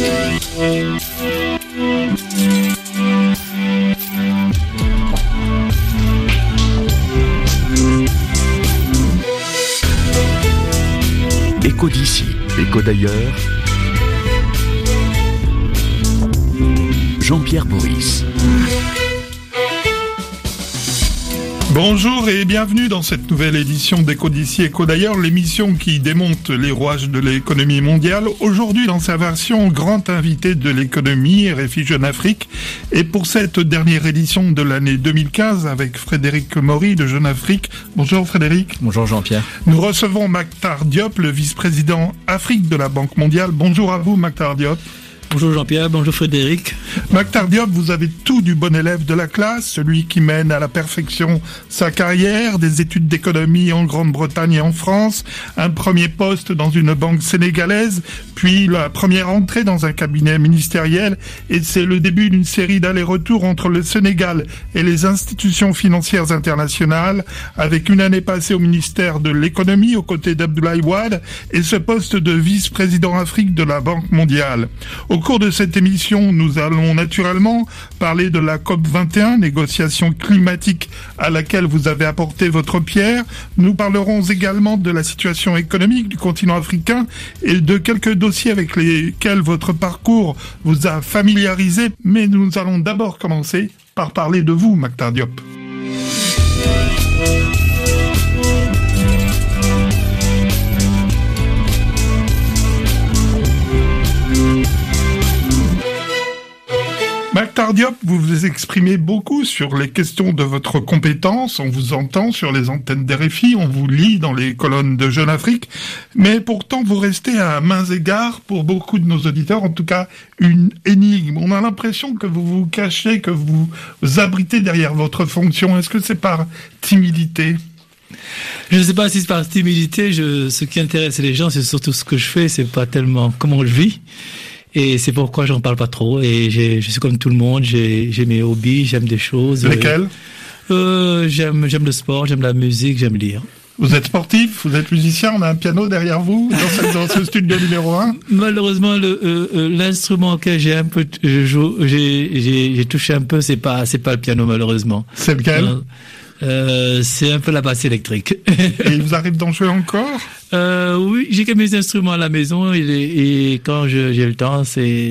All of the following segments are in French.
Écho d'ici, écho d'ailleurs. Jean-Pierre Boris. Bonjour et bienvenue dans cette nouvelle édition d'Écho d'ici, écho d'ailleurs, l'émission qui démonte les rouages de l'économie mondiale. Aujourd'hui, dans sa version grand invité de l'économie, RFI Jeune Afrique. Et pour cette dernière édition de l'année 2015, avec Frédéric Maury de Jeune Afrique. Bonjour Frédéric. Bonjour Jean-Pierre. Nous recevons Mactar Diop, le vice-président Afrique de la Banque mondiale. Bonjour à vous Mactar Diop. Bonjour Jean-Pierre, bonjour Frédéric. Mactar Diop, vous avez tout du bon élève de la classe, celui qui mène à la perfection sa carrière, des études d'économie en Grande-Bretagne et en France, un premier poste dans une banque sénégalaise, puis la première entrée dans un cabinet ministériel, et c'est le début d'une série d'allers-retours entre le Sénégal et les institutions financières internationales, avec une année passée au ministère de l'économie aux côtés d'Abdoulaye Wade, et ce poste de vice-président Afrique de la Banque mondiale. Au cours de cette émission, nous allons naturellement parler de la COP21, négociation climatique à laquelle vous avez apporté votre pierre. Nous parlerons également de la situation économique du continent africain et de quelques dossiers avec lesquels votre parcours vous a familiarisé. Mais nous allons d'abord commencer par parler de vous, Mactar Diop. Mactar Diop, vous vous exprimez beaucoup sur les questions de votre compétence, on vous entend sur les antennes d'RFI, on vous lit dans les colonnes de Jeune Afrique, mais pourtant vous restez à mains égards, pour beaucoup de nos auditeurs, en tout cas une énigme. On a l'impression que vous vous cachez, que vous vous abritez derrière votre fonction. Est-ce que c'est par timidité ? Je ne sais pas si c'est par timidité, ce qui intéresse les gens, c'est surtout ce que je fais, c'est pas tellement comment je vis. Et c'est pourquoi j'en parle pas trop. Et je suis comme tout le monde. J'ai mes hobbies, j'aime des choses. Lesquels ? J'aime le sport, j'aime la musique, j'aime lire. Vous êtes sportif, vous êtes musicien, on a un piano derrière vous dans ce studio numéro 1. Malheureusement, l'instrument auquel j'ai touché un peu, c'est pas le piano malheureusement. C'est lequel ? C'est un peu la basse électrique. Et il vous arrive d'en jouer encore ? Oui, j'ai quelques instruments à la maison et quand j'ai le temps,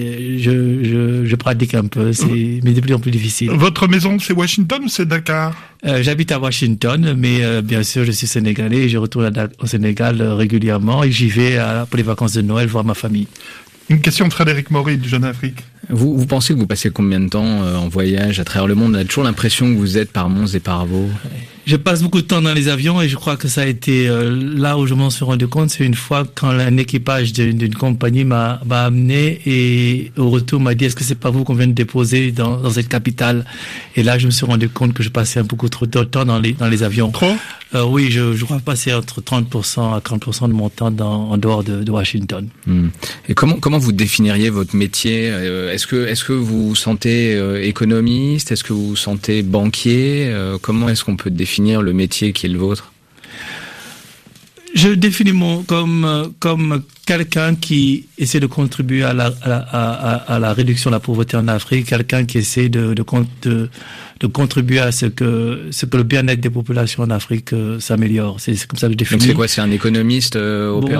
je pratique un peu, mais de plus en plus difficile. Votre maison, c'est Washington ou c'est Dakar ? J'habite à Washington, mais bien sûr, je suis sénégalais et je retourne au Sénégal régulièrement et j'y vais pour les vacances de Noël voir ma famille. Une question de Frédéric Maury de Jeune Afrique. Vous pensez que vous passez combien de temps en voyage à travers le monde ? On a toujours l'impression que vous êtes par monts et par veaux. Je passe beaucoup de temps dans les avions et je crois que ça a été là où je m'en suis rendu compte. C'est une fois quand un équipage d'une compagnie m'a amené et au retour m'a dit « Est-ce que c'est pas vous qu'on vient de déposer dans cette capitale ?» Et là, je me suis rendu compte que je passais beaucoup trop de temps dans les avions. Trop ? Oui, je crois passer entre 30% à 40% de mon temps en dehors de Washington. Et comment vous définiriez votre métier ? Est-ce que vous vous sentez économiste ? Est-ce que vous vous sentez banquier ? Comment est-ce qu'on peut définir le métier qui est le vôtre ? Je définis comme quelqu'un qui essaie de contribuer à la réduction de la pauvreté en Afrique, quelqu'un qui essaie de contribuer à ce que le bien-être des populations en Afrique s'améliore. C'est comme ça que je définis. Donc c'est quoi ? C'est un économiste opérationnel ?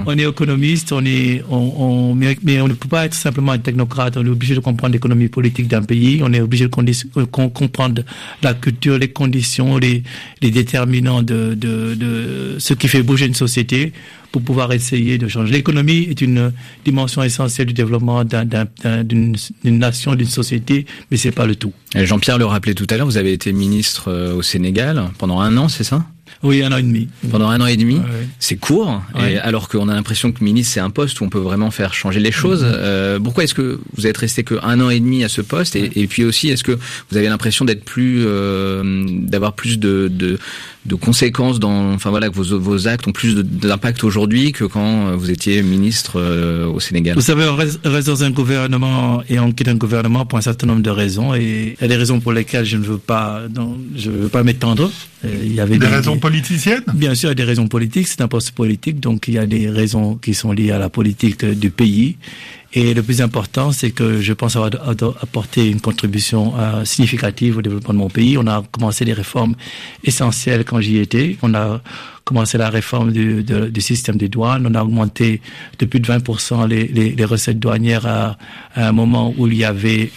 On est économiste, mais on ne peut pas être simplement un technocrate. On est obligé de comprendre l'économie politique d'un pays. On est obligé de comprendre la culture, les conditions, les déterminants de ce qui fait bouger une société pour pouvoir essayer de changer. L'économie est une dimension essentielle du développement d'une nation, d'une société, mais c'est pas le tout. Jean-Pierre le rappelait tout à l'heure, vous avez été ministre au Sénégal pendant 1 an, c'est ça ? Oui, 1 an et demi. Pendant 1 an et demi, ouais. C'est court, ouais. Et alors qu'on a l'impression que ministre, c'est un poste où on peut vraiment faire changer les choses. Pourquoi est-ce que vous êtes resté que 1 an et demi à ce poste et puis aussi, est-ce que vous avez l'impression d'être d'avoir plus de conséquences que vos actes ont plus d'impact aujourd'hui que quand vous étiez ministre au Sénégal? Vous savez, on reste dans un gouvernement et on quitte un gouvernement pour un certain nombre de raisons, et il y a des raisons pour lesquelles je ne veux pas m'étendre. Il y avait des raisons politiciennes? Bien sûr, il y a des raisons politiques, c'est un poste politique, donc il y a des raisons qui sont liées à la politique du pays. Et le plus important, c'est que je pense avoir apporté une contribution significative au développement de mon pays. On a commencé des réformes essentielles quand j'y étais. On a commencé la réforme du système des douanes. On a augmenté de plus de 20% les recettes douanières à un moment où il y avait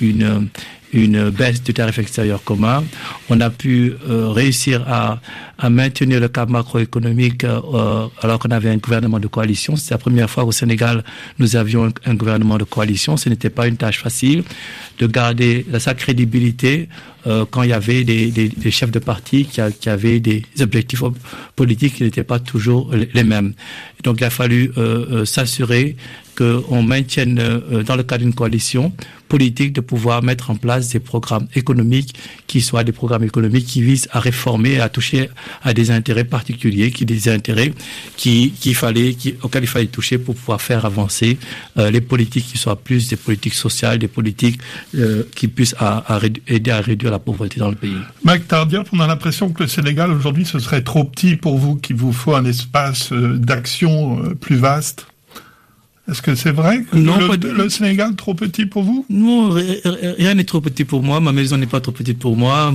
une baisse du tarif extérieur commun. On a pu réussir à maintenir le cap macroéconomique alors qu'on avait un gouvernement de coalition. C'est la première fois qu'au Sénégal, nous avions un gouvernement de coalition. Ce n'était pas une tâche facile de garder sa crédibilité quand il y avait des chefs de parti qui avaient des objectifs politiques qui n'étaient pas toujours les mêmes. Donc il a fallu s'assurer qu'on maintienne dans le cadre d'une coalition politique de pouvoir mettre en place des programmes économiques qui soient des programmes économiques qui visent à réformer, à toucher à des intérêts particuliers, des intérêts auxquels il fallait toucher pour pouvoir faire avancer les politiques qui soient plus des politiques sociales, des politiques qui puissent aider à réduire la pauvreté dans le pays. Mac Tardiop, on a l'impression que le Sénégal aujourd'hui ce serait trop petit pour vous, qu'il vous faut un espace d'action plus vaste. Est-ce que c'est vrai que le Sénégal trop petit pour vous? Non, rien n'est trop petit pour moi. Ma maison n'est pas trop petite pour moi.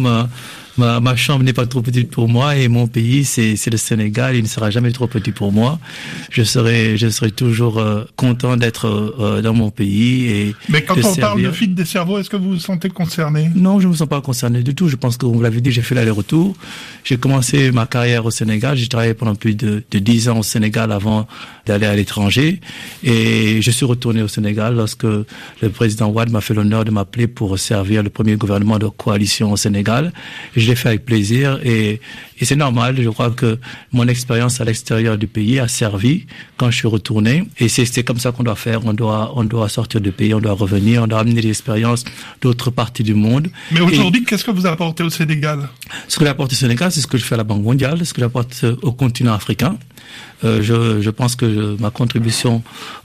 Ma chambre n'est pas trop petite pour moi, et mon pays, c'est le Sénégal. Il ne sera jamais trop petit pour moi. Je serai toujours content d'être dans mon pays. Mais quand on parle de fuite des cerveaux, est-ce que vous vous sentez concerné? Non, je ne me sens pas concerné du tout. Je pense que vous l'avez dit, j'ai fait l'aller-retour. J'ai commencé ma carrière au Sénégal. J'ai travaillé pendant plus de 10 ans au Sénégal avant d'aller à l'étranger. Et je suis retourné au Sénégal lorsque le président Wade m'a fait l'honneur de m'appeler pour servir le premier gouvernement de coalition au Sénégal. Je l'ai fait avec plaisir, et c'est normal. Je crois que mon expérience à l'extérieur du pays a servi quand je suis retourné, et c'est comme ça qu'on doit faire. On doit sortir du pays, on doit revenir, on doit amener des expériences d'autres parties du monde. Mais aujourd'hui, qu'est-ce que vous apportez au Sénégal? Ce que j'apporte au Sénégal, c'est ce que je fais à la Banque mondiale, ce que j'apporte au continent africain. Je pense que ma contribution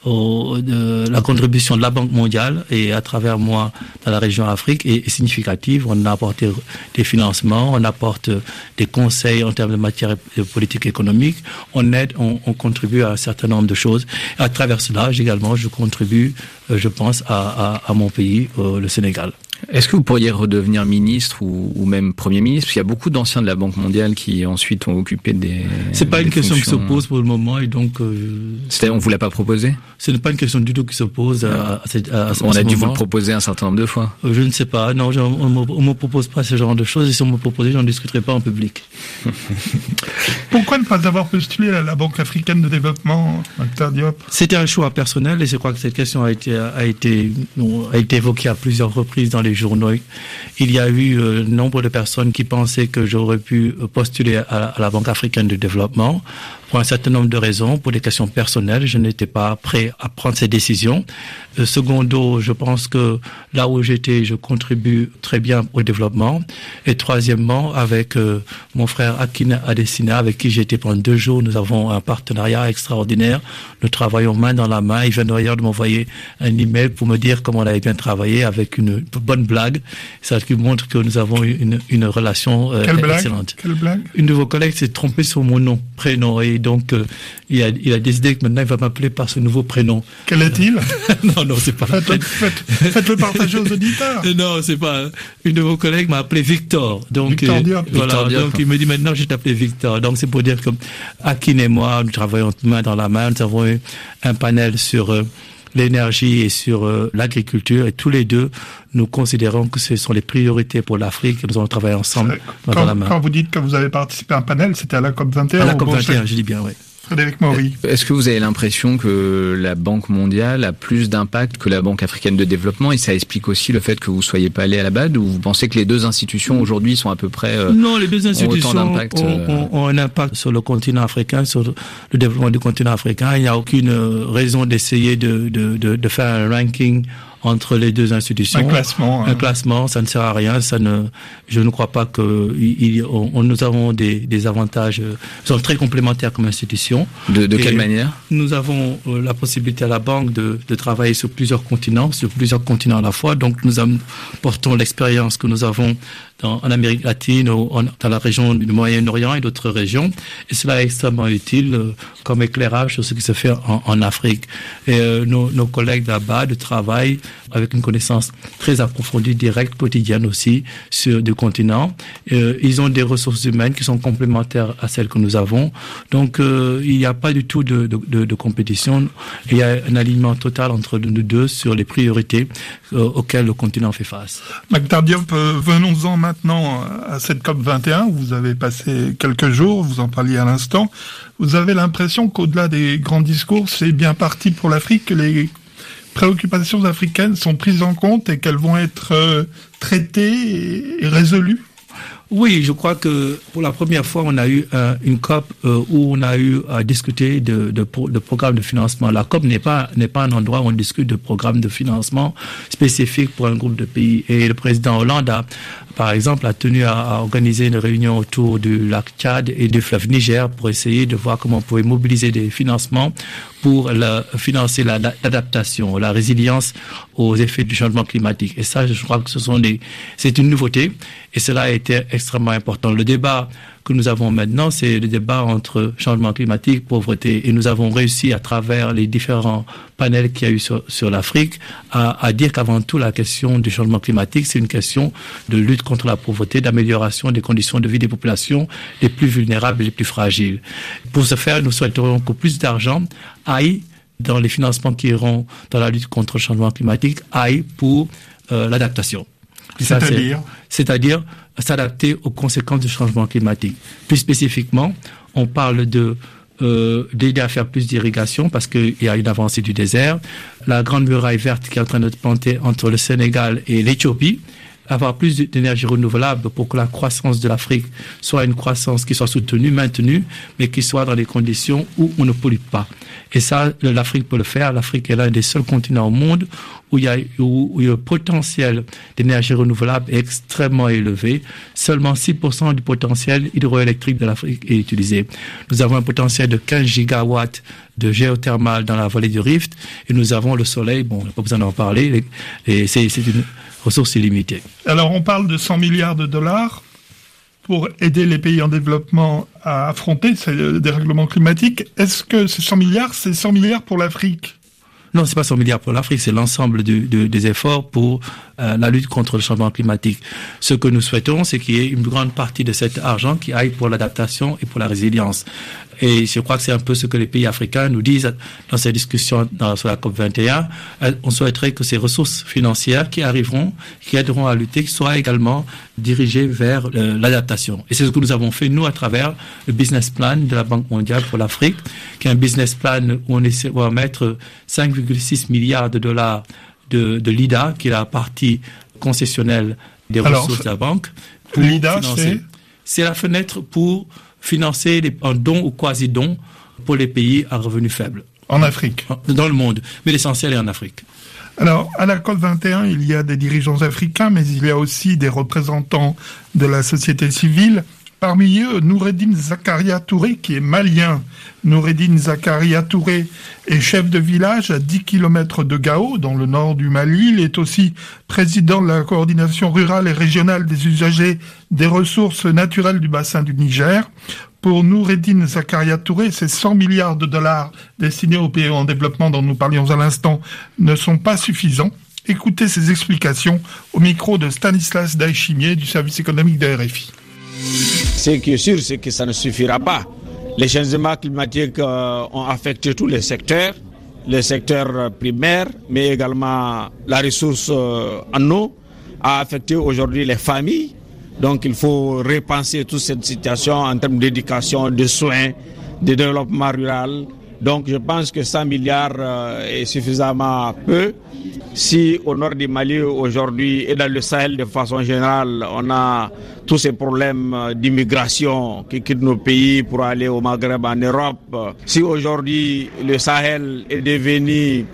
la contribution de la Banque mondiale et à travers moi dans la région Afrique est significative. On a apporté des financements, on apporte des conseils en termes de matière de politique économique, on aide, on contribue à un certain nombre de choses. Et à travers cela, également, je contribue, je pense, à mon pays, le Sénégal. Est-ce que vous pourriez redevenir ministre ou même Premier ministre? Parce qu'il y a beaucoup d'anciens de la Banque mondiale qui ensuite ont occupé des C'est pas une question qui se pose pour le moment, et donc... On vous l'a pas proposé? Ce n'est pas une question du tout qui se pose à On a dû vous le proposer un certain nombre de fois. Je ne sais pas. Non, on me propose pas ce genre de choses, et si on me proposait, j'en discuterais pas en public. Pourquoi ne pas avoir postulé à la Banque africaine de développement, Dr Diop? C'était un choix personnel, et je crois que cette question a été évoquée à plusieurs reprises dans les journaux. Il y a eu nombre de personnes qui pensaient que j'aurais pu postuler à la Banque africaine de développement pour un certain nombre de raisons, pour des questions personnelles. Je n'étais pas prêt à prendre ces décisions. Secondo, je pense que là où j'étais, je contribue très bien au développement. Et troisièmement, avec mon frère Akine Adesina, avec qui j'étais pendant 2 jours, nous avons un partenariat extraordinaire. Nous travaillons main dans la main. Il vient d'ailleurs de m'envoyer un email pour me dire comment on avait bien travaillé, avec une bonne blague. Ça qui montre que nous avons une relation excellente. Quelle blague? Une de vos collègues s'est trompée sur mon prénom, et donc il a décidé que maintenant il va m'appeler par ce nouveau prénom. Quel est-il? Non, c'est pas. Faites-le partager aux auditeurs. Non, c'est pas. Une de vos collègues m'a appelé Victor. Donc Victor Diop. Voilà. Victor Diop. Donc il me dit maintenant je t'appelle Victor. Donc c'est pour dire que Akine et moi, nous travaillons main dans la main. Nous avons eu un panel sur l'énergie et sur l'agriculture, et tous les deux, nous considérons que ce sont les priorités pour l'Afrique, et nous allons travailler ensemble dans la main. Quand vous dites que vous avez participé à un panel, c'était à la COP21? À la COP21, je dis bien, oui. Frédéric Maury. Est-ce que vous avez l'impression que la Banque mondiale a plus d'impact que la Banque africaine de développement, et ça explique aussi le fait que vous soyez pas allé à la BAD, ou vous pensez que les deux institutions aujourd'hui sont à peu près Non, les deux institutions ont un impact sur le continent africain, sur le développement du continent africain. Il n'y a aucune raison d'essayer de faire un ranking entre les deux institutions. Un classement, ça ne sert à rien. Je ne crois pas que nous avons des avantages. Nous sommes très complémentaires comme institution. De quelle manière? Nous avons la possibilité à la banque de travailler sur plusieurs continents à la fois. Donc nous portons l'expérience que nous avons en Amérique latine, dans la région du Moyen-Orient et d'autres régions. Et cela est extrêmement utile comme éclairage sur ce qui se fait en Afrique. Et nos collègues là-bas travaillent avec une connaissance très approfondie, directe, quotidienne aussi du continent. Ils ont des ressources humaines qui sont complémentaires à celles que nous avons. Donc il n'y a pas du tout de compétition. Il y a un alignement total entre nous deux sur les priorités auxquelles le continent fait face. Magda Diop, venons-en maintenant à cette COP21 où vous avez passé quelques jours, vous en parliez à l'instant. Vous avez l'impression qu'au-delà des grands discours, c'est bien parti pour l'Afrique, que les préoccupations africaines sont prises en compte et qu'elles vont être traitées et résolues? Oui, je crois que pour la première fois, on a eu une COP où on a eu à discuter de programmes de financement. La COP n'est pas un endroit où on discute de programmes de financement spécifiques pour un groupe de pays. Et le président Hollande par exemple, a tenu à organiser une réunion autour du lac Tchad et du fleuve Niger pour essayer de voir comment on pouvait mobiliser des financements pour financer l'adaptation, la résilience aux effets du changement climatique. Et ça, je crois que c'est une nouveauté et cela a été extrêmement important. Le débat que nous avons maintenant, c'est le débat entre changement climatique, pauvreté. Et nous avons réussi à travers les différents panels qu'il y a eu sur l'Afrique à dire qu'avant tout, la question du changement climatique, c'est une question de lutte contre la pauvreté, d'amélioration des conditions de vie des populations les plus vulnérables et les plus fragiles. Pour ce faire, nous souhaiterions que plus d'argent aille dans les financements qui iront dans la lutte contre le changement climatique, aille pour l'adaptation. C'est-à-dire s'adapter aux conséquences du changement climatique. Plus spécifiquement, on parle d'aider à faire plus d'irrigation parce qu'il y a une avancée du désert. La grande muraille verte qui est en train de se planter entre le Sénégal et l'Éthiopie, avoir plus d'énergie renouvelable pour que la croissance de l'Afrique soit une croissance qui soit soutenue, maintenue, mais qui soit dans des conditions où on ne pollue pas. Et ça, l'Afrique peut le faire. L'Afrique est l'un des seuls continents au monde où le potentiel d'énergie renouvelable est extrêmement élevé. Seulement 6% du potentiel hydroélectrique de l'Afrique est utilisé. Nous avons un potentiel de 15 gigawatts de géothermal dans la vallée du Rift et nous avons le soleil, bon, on n'a pas besoin d'en parler, et c'est une ressource illimitée. Alors on parle de 100 milliards de dollars pour aider les pays en développement à affronter ces dérèglements climatiques. Est-ce que ces 100 milliards, c'est 100 milliards pour l'Afrique ? Non, c'est pas 100 milliards pour l'Afrique, c'est l'ensemble des efforts pour la lutte contre le changement climatique. Ce que nous souhaitons, c'est qu'il y ait une grande partie de cet argent qui aille pour l'adaptation et pour la résilience. Et je crois que c'est un peu ce que les pays africains nous disent dans ces discussions sur la COP21. On souhaiterait que ces ressources financières qui arriveront, qui aideront à lutter, soient également dirigées vers l'adaptation. Et c'est ce que nous avons fait, nous, à travers le business plan de la Banque mondiale pour l'Afrique, qui est un business plan où on va mettre 5,6 milliards de dollars de l'IDA, qui est la partie concessionnelle des ressources de la banque. L'IDA, c'est la fenêtre pour financer en dons ou quasi-dons pour les pays à revenus faibles. En Afrique. Dans le monde, mais l'essentiel est en Afrique. Alors, à la COP21, il y a des dirigeants africains, mais il y a aussi des représentants de la société civile. Parmi eux, Noureddine Zakaria Touré, qui est malien. Noureddine Zakaria Touré est chef de village à 10 km de Gao, dans le nord du Mali. Il est aussi président de la coordination rurale et régionale des usagers des ressources naturelles du bassin du Niger. Pour Noureddine Zakaria Touré, ces 100 milliards de dollars destinés aux pays en développement dont nous parlions à l'instant ne sont pas suffisants. Écoutez ses explications au micro de Stanislas Daïchimier du service économique de RFI. Ce qui est sûr, c'est que ça ne suffira pas. Les changements climatiques ont affecté tous les secteurs primaires, mais également la ressource en eau a affecté aujourd'hui les familles. Donc il faut repenser toute cette situation en termes d'éducation, de soins, de développement rural. Donc je pense que 100 milliards est suffisamment peu. Si au nord du Mali aujourd'hui et dans le Sahel de façon générale, on a tous ces problèmes d'immigration qui quittent nos pays pour aller au Maghreb, en Europe. Si aujourd'hui le Sahel est devenu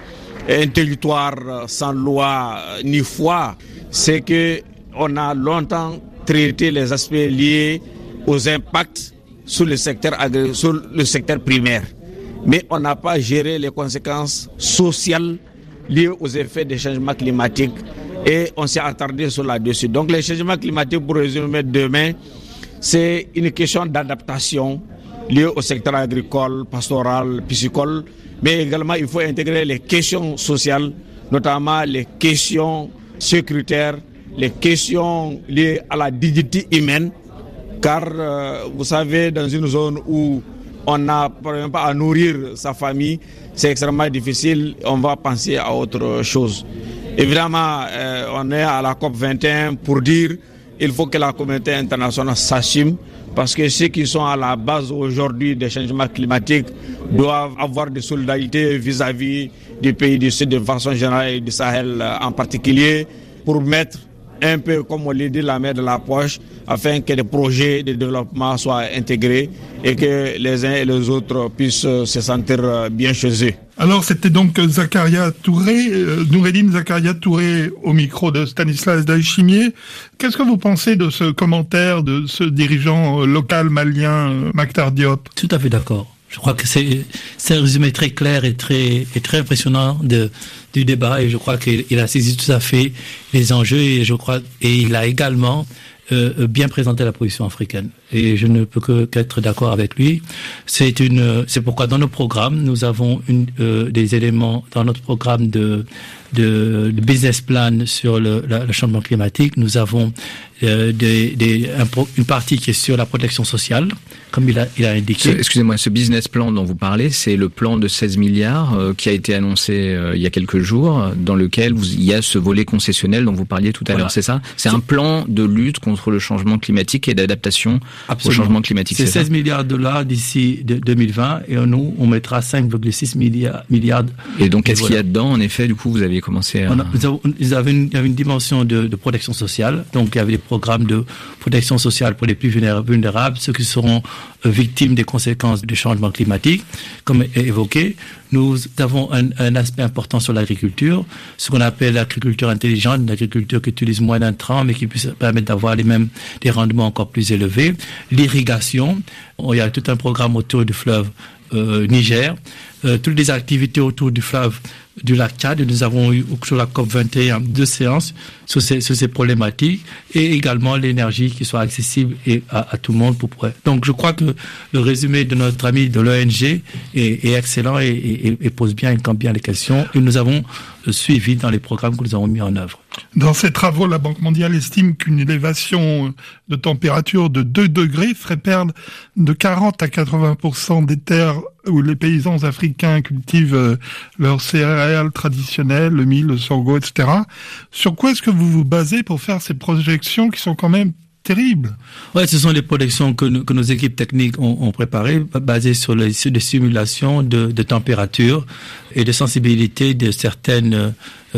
un territoire sans loi ni foi, c'est que on a longtemps traité les aspects liés aux impacts sur le secteur primaire. Mais on n'a pas géré les conséquences sociales liées aux effets des changements climatiques et on s'est attardé sur là-dessus. Donc les changements climatiques, pour résumer demain, c'est une question d'adaptation liée au secteur agricole, pastoral, piscicole, mais également il faut intégrer les questions sociales, notamment les questions sécuritaires, les questions liées à la dignité humaine, car vous savez, dans une zone où on n'a par exemple pas à nourrir sa famille, c'est extrêmement difficile, on va penser à autre chose. Évidemment, on est à la COP21 pour dire qu'il faut que la communauté internationale s'assume, parce que ceux qui sont à la base aujourd'hui des changements climatiques doivent avoir de solidarité vis-à-vis du pays du Sud de façon générale et du Sahel en particulier, pour mettre un peu, comme on l'a dit, la main de la poche, afin que les projets de développement soient intégrés et que les uns et les autres puissent se sentir bien chez eux. Alors c'était donc Zakaria Touré, Noureddine Zakaria Touré au micro de Stanislas Ndayishimiye. Qu'est-ce que vous pensez de ce commentaire de ce dirigeant local malien, Mactar Diop? Tout à fait d'accord. Je crois que c'est un résumé très clair et très impressionnant du débat, et je crois qu'il a saisi tout à fait les enjeux, et il a également bien présenté la position africaine. Et je ne peux qu'être d'accord avec lui. C'est pourquoi dans nos programmes, nous avons des éléments dans notre programme de business plan sur le changement climatique. Nous avons une partie qui est sur la protection sociale, comme il a indiqué. Excusez-moi, ce business plan dont vous parlez, c'est le plan de 16 milliards qui a été annoncé il y a quelques jours, dans lequel il y a ce volet concessionnel dont vous parliez tout à l'heure, c'est ça? C'est un plan de lutte contre le changement climatique et d'adaptation au changement climatique. C'est 16 milliards de dollars d'ici 2020, et nous, on mettra 5,6 milliards. Et donc, qu'est-ce qu'il y a dedans? En effet, du coup, vous avez commencé à... Il y avait une dimension de protection sociale. Donc, il y avait des programmes de protection sociale pour les plus vulnérables, ceux qui seront victimes des conséquences du changement climatique, comme évoqué. Nous avons un aspect important sur l'agriculture, ce qu'on appelle l'agriculture intelligente, une agriculture qui utilise moins d'intrants, mais qui puisse permettre d'avoir des rendements encore plus élevés. L'irrigation, il y a tout un programme autour du fleuve Niger, toutes les activités autour du fleuve du lac Tchad. Nous avons eu sur la COP21 2 séances sur ces problématiques, et également l'énergie qui soit accessible à tout le monde pour pouvoir. Donc je crois que le résumé de notre ami de l'ONG est excellent et pose bien et campe bien les questions, et nous avons suivi dans les programmes que nous avons mis en œuvre. Dans ces travaux, la Banque mondiale estime qu'une élévation de température de 2 degrés ferait perdre de 40 à 80% des terres où les paysans africains cultivent leurs céréales traditionnelles, le mil, le sorgho, etc. Sur quoi est-ce que vous vous basez pour faire ces projections qui sont quand même terribles? Ouais, ce sont les projections que nos équipes techniques ont préparées, basées sur des simulations de température et de sensibilité de certaines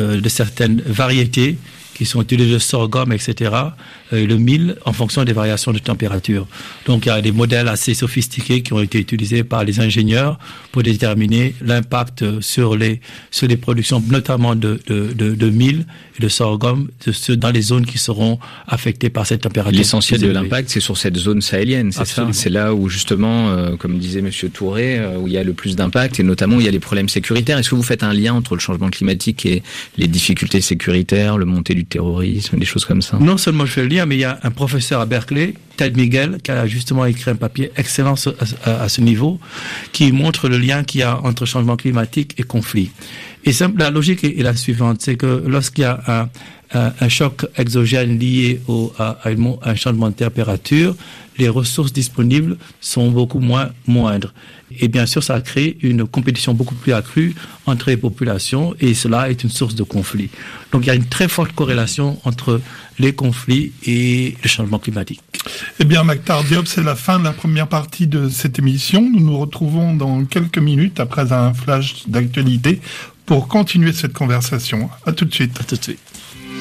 variétés qui sont utilisées, le sorghum, etc., et le mil, en fonction des variations de température. Donc, il y a des modèles assez sophistiqués qui ont été utilisés par les ingénieurs pour déterminer l'impact sur les productions, notamment de mil et de sorghum, dans les zones qui seront affectées par cette température. L'essentiel de l'impact, c'est sur cette zone sahélienne, c'est ça? C'est là où, justement, comme disait Monsieur Touré, où il y a le plus d'impact, et notamment où il y a les problèmes sécuritaires. Est-ce que vous faites un lien entre le changement climatique et les difficultés sécuritaires, le montée du terrorisme, des choses comme ça? Non seulement je fais le lien, mais il y a un professeur à Berkeley, Ted Miguel, qui a justement écrit un papier excellent à ce niveau, qui montre le lien qu'il y a entre changement climatique et conflit. Et la logique est la suivante, c'est que lorsqu'il y a un choc exogène lié à un changement de température, les ressources disponibles sont beaucoup moindres. Et bien sûr, ça crée une compétition beaucoup plus accrue entre les populations, et cela est une source de conflit. Donc il y a une très forte corrélation entre les conflits et le changement climatique. Eh bien, Mactar Diop, c'est la fin de la première partie de cette émission. Nous nous retrouvons dans quelques minutes après un flash d'actualité pour continuer cette conversation. À tout de suite. À tout de suite.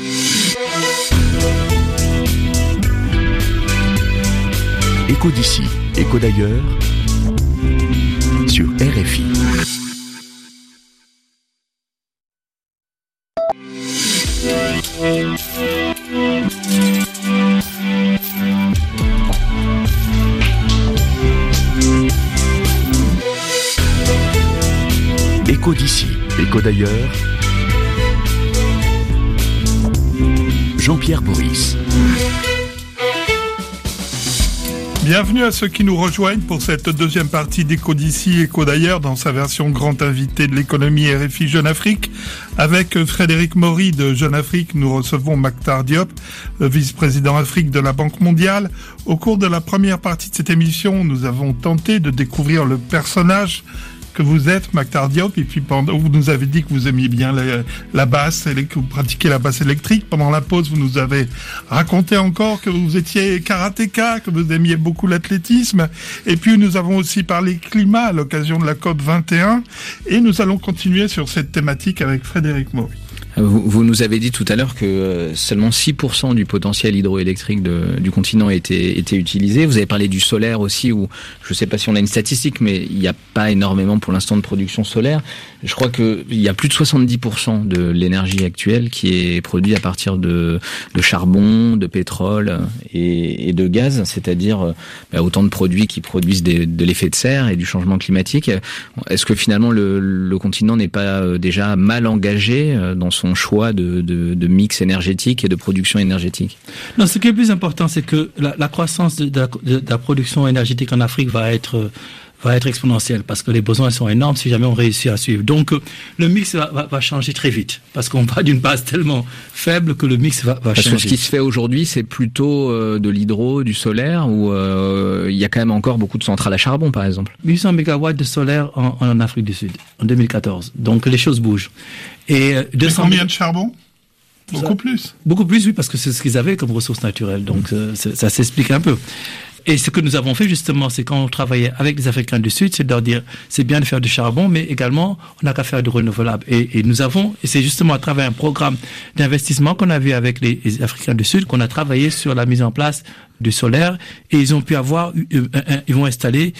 Écho d'ici, écho d'ailleurs, sur RFI. Écho d'ici, écho d'ailleurs. Jean-Pierre Boris. Bienvenue à ceux qui nous rejoignent pour cette deuxième partie d'Écho d'ici, Écho d'ailleurs, dans sa version grand invité de l'économie RFI Jeune Afrique. Avec Frédéric Maury de Jeune Afrique, nous recevons Mactar Diop, le vice-président Afrique de la Banque mondiale. Au cours de la première partie de cette émission, nous avons tenté de découvrir le personnage que vous êtes, Mactar Diop, et puis vous nous avez dit que vous aimiez bien la basse, que vous pratiquez la basse électrique. Pendant la pause, vous nous avez raconté encore que vous étiez karatéka, que vous aimiez beaucoup l'athlétisme. Et puis nous avons aussi parlé climat à l'occasion de la COP 21. Et nous allons continuer sur cette thématique avec Frédéric Maury. Vous nous avez dit tout à l'heure que seulement 6% du potentiel hydroélectrique du continent était utilisé. Vous avez parlé du solaire aussi, où je ne sais pas si on a une statistique, mais il n'y a pas énormément pour l'instant de production solaire. Je crois qu'il y a plus de 70% de l'énergie actuelle qui est produite à partir de charbon, de pétrole et de gaz, c'est-à-dire autant de produits qui produisent de l'effet de serre et du changement climatique. Est-ce que finalement le continent n'est pas déjà mal engagé dans son choix de mix énergétique et de production énergétique? Non, ce qui est plus important, c'est que la croissance de la production énergétique en Afrique va être exponentielle parce que les besoins sont énormes si jamais on réussit à suivre. Donc, le mix va changer très vite parce qu'on va d'une base tellement faible que le mix va changer. Parce que ce qui se fait aujourd'hui, c'est plutôt de l'hydro, du solaire, où il y a quand même encore beaucoup de centrales à charbon, par exemple. 800 mégawatts de solaire en Afrique du Sud, en 2014. Donc, les choses bougent. Et 200 combien de charbon? Beaucoup plus. Beaucoup plus, oui, parce que c'est ce qu'ils avaient comme ressources naturelles. Donc, ça s'explique un peu. Et ce que nous avons fait justement, c'est quand on travaillait avec les Africains du Sud, c'est de leur dire, c'est bien de faire du charbon, mais également, on n'a qu'à faire du renouvelable. Et c'est justement à travers un programme d'investissement qu'on a vu avec les Africains du Sud, qu'on a travaillé sur la mise en place du solaire, et ils ont pu ils vont installer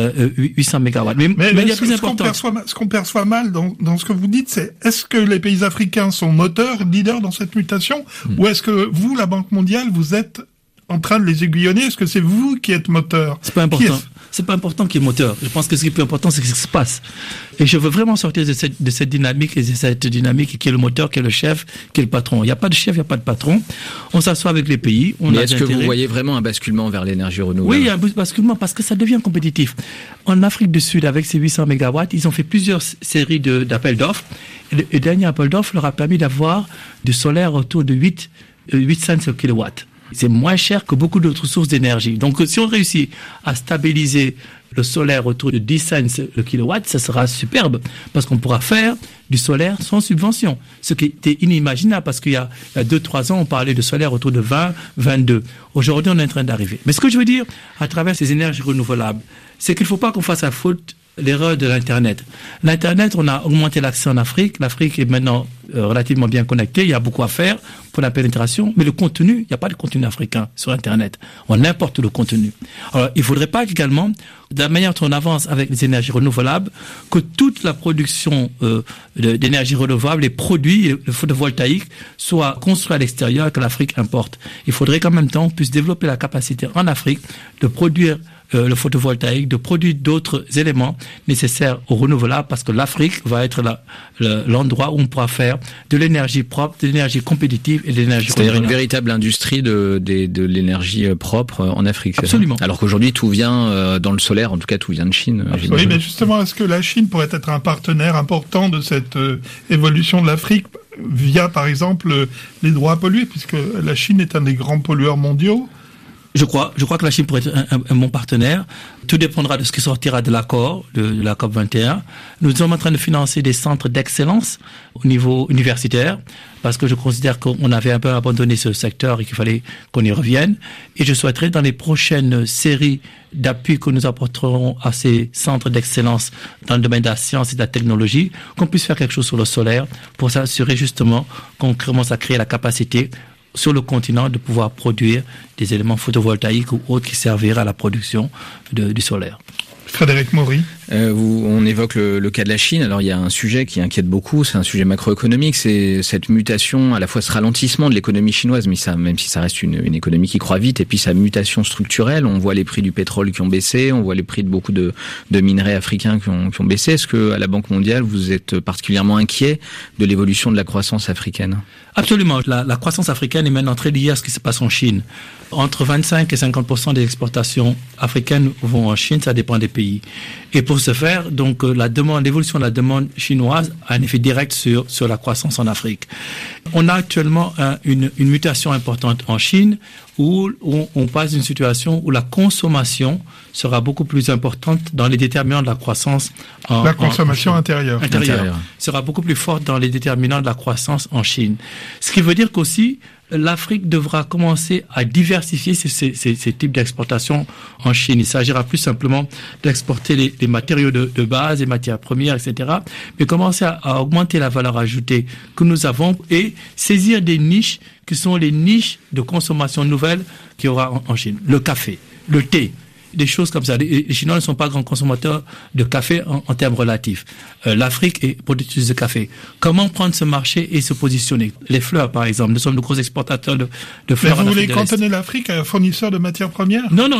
800 mégawatts. Mais il y a plus important. Ce qu'on perçoit mal dans ce que vous dites, c'est est-ce que les pays africains sont moteurs, leaders dans cette mutation, ou est-ce que vous, la Banque mondiale, vous êtes en train de les aiguillonner? Est-ce que c'est vous qui êtes moteur? C'est pas important. C'est pas important qui est moteur. Je pense que ce qui est plus important, c'est ce qui se passe. Et je veux vraiment sortir de cette dynamique, et de cette dynamique qui est le moteur, qui est le chef, qui est le patron. Il n'y a pas de chef, il n'y a pas de patron. On s'assoit avec les pays. Mais est-ce que vous voyez vraiment un basculement vers l'énergie renouvelable? Oui, il y a un basculement parce que ça devient compétitif. En Afrique du Sud, avec ces 800 mégawatts, ils ont fait plusieurs séries d'appels d'offres. Et le dernier appel d'offres leur a permis d'avoir du solaire autour de 8 cents au kilowatt. C'est moins cher que beaucoup d'autres sources d'énergie. Donc, si on réussit à stabiliser le solaire autour de 10 cents le kilowatt, ça sera superbe parce qu'on pourra faire du solaire sans subvention. Ce qui était inimaginable parce qu'il y a 2-3 ans, on parlait de solaire autour de 20, 22. Aujourd'hui, on est en train d'arriver. Mais ce que je veux dire, à travers ces énergies renouvelables, c'est qu'il ne faut pas qu'on fasse la faute l'erreur de l'Internet. L'Internet, on a augmenté l'accès en Afrique. L'Afrique est maintenant relativement bien connectée. Il y a beaucoup à faire pour la pénétration. Mais le contenu, il n'y a pas de contenu africain sur Internet. On importe le contenu. Alors, il ne faudrait pas également, de la manière dont on avance avec les énergies renouvelables, que toute la production d'énergie renouvelable, les produits, le photovoltaïque, soient construits à l'extérieur et que l'Afrique importe. Il faudrait qu'en même temps, on puisse développer la capacité en Afrique de produire le photovoltaïque, de produire d'autres éléments nécessaires au renouvelable parce que l'Afrique va être l'endroit où on pourra faire de l'énergie propre, de l'énergie compétitive et de l'énergie renouvelable. C'est-à-dire une véritable industrie de l'énergie propre en Afrique. Absolument. Alors qu'aujourd'hui tout vient dans le solaire, en tout cas tout vient de Chine. Oui, mais justement, est-ce que la Chine pourrait être un partenaire important de cette évolution de l'Afrique via, par exemple, les droits à polluer, puisque la Chine est un des grands pollueurs mondiaux? Je crois que la Chine pourrait être un bon partenaire. Tout dépendra de ce qui sortira de l'accord, de la COP 21. Nous sommes en train de financer des centres d'excellence au niveau universitaire, parce que je considère qu'on avait un peu abandonné ce secteur et qu'il fallait qu'on y revienne. Et je souhaiterais, dans les prochaines séries d'appui que nous apporterons à ces centres d'excellence dans le domaine de la science et de la technologie, qu'on puisse faire quelque chose sur le solaire pour s'assurer justement qu'on commence à créer la capacité sur le continent de pouvoir produire des éléments photovoltaïques ou autres qui serviraient à la production du solaire. Frédéric Maury. On évoque le cas de la Chine. Alors il y a un sujet qui inquiète beaucoup, c'est un sujet macroéconomique, c'est cette mutation, à la fois ce ralentissement de l'économie chinoise, même si ça reste une économie qui croît vite, et puis sa mutation structurelle. On voit les prix du pétrole qui ont baissé, on voit les prix de beaucoup de minerais africains qui ont baissé. Est-ce que à la Banque mondiale, vous êtes particulièrement inquiet de l'évolution de la croissance africaine ? Absolument. La croissance africaine est maintenant très liée à ce qui se passe en Chine. Entre 25 et 50% des exportations africaines vont en Chine, ça dépend des pays. Et pour ce faire, donc l'évolution de la demande chinoise a un effet direct sur la croissance en Afrique. On a actuellement une mutation importante en Chine où on passe d'une situation où la consommation sera beaucoup plus importante dans les déterminants de la croissance. La consommation intérieure sera beaucoup plus forte dans les déterminants de la croissance en Chine. Ce qui veut dire qu'aussi, l'Afrique devra commencer à diversifier ces types d'exportation en Chine. Il s'agira plus simplement d'exporter les matériaux de base, les matières premières, etc., mais commencer à augmenter la valeur ajoutée que nous avons et saisir des niches qui sont les niches de consommation nouvelles qu'il y aura en Chine. Le café, le thé, des choses comme ça. Les Chinois ne sont pas grands consommateurs de café en termes relatifs. L'Afrique est productrice de café. Comment prendre ce marché et se positionner ? Les fleurs, par exemple. Nous sommes de gros exportateurs de fleurs. Mais vous voulez cantonner l'Afrique à un fournisseur de matières premières ? Non.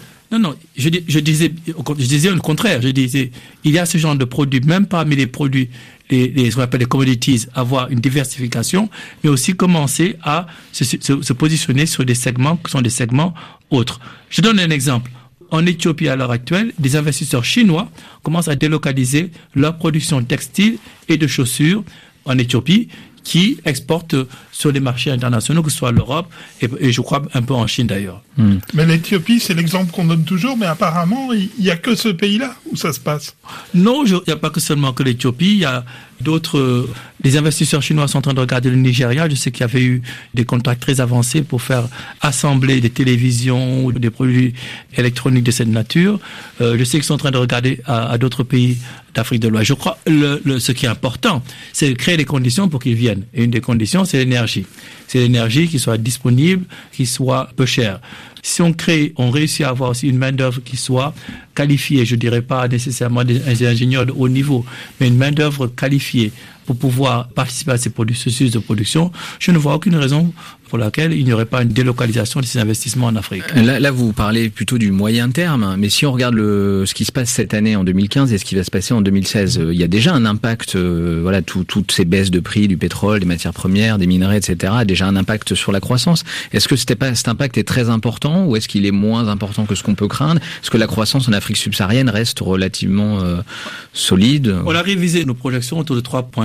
Je disais le contraire. Je disais, il y a ce genre de produits, même parmi les produits, ce qu'on appelle les commodities, avoir une diversification, mais aussi commencer à se positionner sur des segments qui sont des segments autres. Je donne un exemple. En Éthiopie, à l'heure actuelle, des investisseurs chinois commencent à délocaliser leur production textile et de chaussures en Éthiopie, qui exportent sur les marchés internationaux, que ce soit l'Europe et je crois un peu en Chine d'ailleurs. Mais l'Éthiopie, c'est l'exemple qu'on donne toujours, mais apparemment, il n'y a que ce pays-là où ça se passe. Non, il n'y a pas que seulement que l'Éthiopie, il y a d'autres... Les investisseurs chinois sont en train de regarder le Nigeria. Je sais qu'il y avait eu des contacts très avancés pour faire assembler des télévisions ou des produits électroniques de cette nature. Je sais qu'ils sont en train de regarder à d'autres pays d'Afrique de l'Ouest. Je crois ce qui est important, c'est de créer les conditions pour qu'ils viennent. Et une des conditions, c'est l'énergie. C'est l'énergie qui soit disponible, qui soit peu chère. Si on réussit à avoir aussi une main-d'œuvre qui soit qualifiée, je dirais pas nécessairement des ingénieurs de haut niveau, mais une main-d'œuvre qualifiée pour pouvoir participer à ces processus de production, je ne vois aucune raison pour laquelle il n'y aurait pas une délocalisation de ces investissements en Afrique. Là, vous parlez plutôt du moyen terme, mais si on regarde ce qui se passe cette année en 2015 et ce qui va se passer en 2016, il y a déjà un impact, toutes ces baisses de prix du pétrole, des matières premières, des minerais, etc., a déjà un impact sur la croissance. Est-ce que cet impact est très important ou est-ce qu'il est moins important que ce qu'on peut craindre ? Est-ce que la croissance en Afrique subsaharienne reste relativement solide ? On a révisé nos projections autour de